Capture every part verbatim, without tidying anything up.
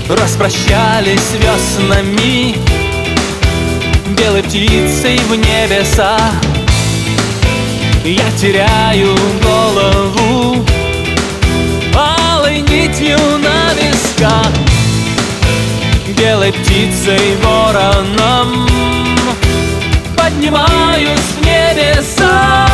Распрощались веснами, белой птицей в небеса. Я теряю голову алой нитью на висках. Белой птицей вороном поднимаюсь в небеса.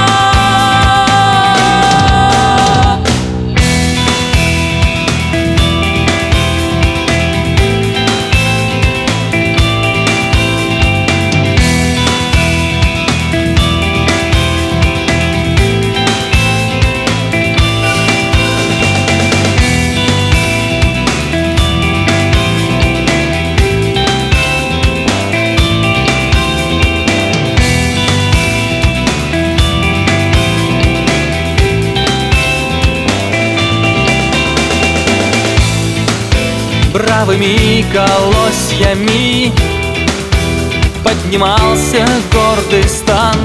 Бравыми колосьями поднимался гордый стан,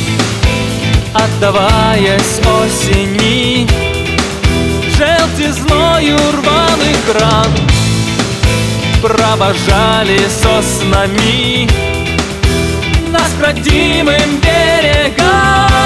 отдаваясь осени желтизною рваных ран. Провожали соснами нас к родимым берегам.